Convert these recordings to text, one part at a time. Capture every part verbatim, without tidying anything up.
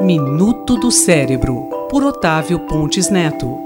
Minuto do Cérebro, por Otávio Pontes Neto.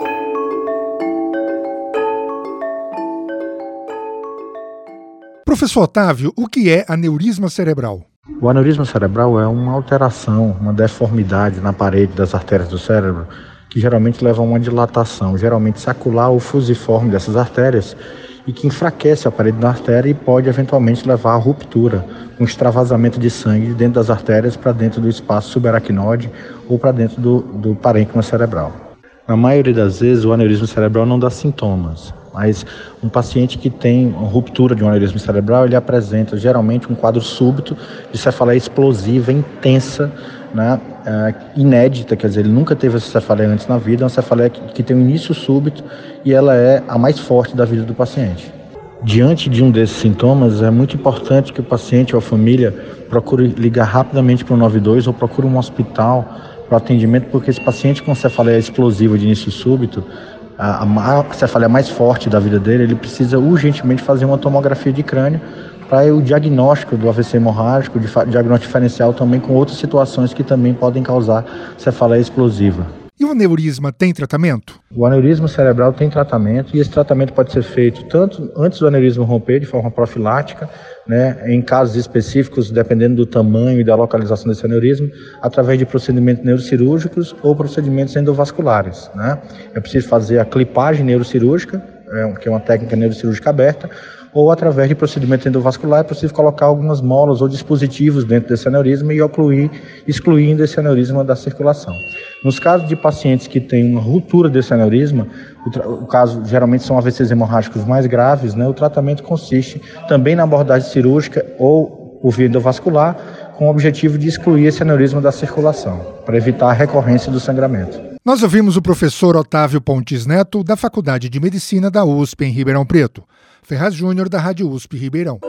Professor Otávio, o que é aneurisma cerebral? O aneurisma cerebral é uma alteração, uma deformidade na parede das artérias do cérebro que geralmente leva a uma dilatação, geralmente sacular ou fusiforme dessas artérias e que enfraquece a parede da artéria e pode eventualmente levar à ruptura, um extravasamento de sangue dentro das artérias para dentro do espaço subaracnoide ou para dentro do, do parênquima cerebral. Na maioria das vezes o aneurisma cerebral não dá sintomas, mas um paciente que tem uma ruptura de um aneurisma cerebral, ele apresenta geralmente um quadro súbito de cefaleia explosiva, intensa, né, uh, inédita, quer dizer, ele nunca teve essa cefaleia antes na vida, é uma cefaleia que, que tem um início súbito e ela é a mais forte da vida do paciente. Diante de um desses sintomas, é muito importante que o paciente ou a família procure ligar rapidamente para o nove dois ou procure um hospital para atendimento, porque esse paciente com cefaleia explosiva de início súbito, a, a cefaleia mais forte da vida dele, ele precisa urgentemente fazer uma tomografia de crânio para o diagnóstico do A V C hemorrágico, de diagnóstico diferencial também com outras situações que também podem causar cefaleia explosiva. E o aneurisma tem tratamento? O aneurisma cerebral tem tratamento e esse tratamento pode ser feito tanto antes do aneurisma romper, de forma profilática, né, em casos específicos, dependendo do tamanho e da localização desse aneurisma, através de procedimentos neurocirúrgicos ou procedimentos endovasculares, né. É preciso fazer a clipagem neurocirúrgica, que é uma técnica neurocirúrgica aberta, ou através de procedimento endovascular é possível colocar algumas molas ou dispositivos dentro desse aneurisma e ocluir, excluindo esse aneurisma da circulação. Nos casos de pacientes que têm uma ruptura desse aneurisma, o, tra- o caso geralmente são A V Cs hemorrágicos mais graves, né, o tratamento consiste também na abordagem cirúrgica ou por via endovascular, com o objetivo de excluir esse aneurisma da circulação, para evitar a recorrência do sangramento. Nós ouvimos o professor Otávio Pontes Neto, da Faculdade de Medicina da U S P em Ribeirão Preto. Ferraz Júnior, da Rádio U S P Ribeirão.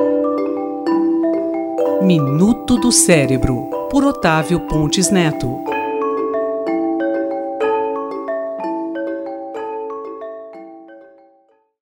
Minuto do Cérebro, por Otávio Pontes Neto.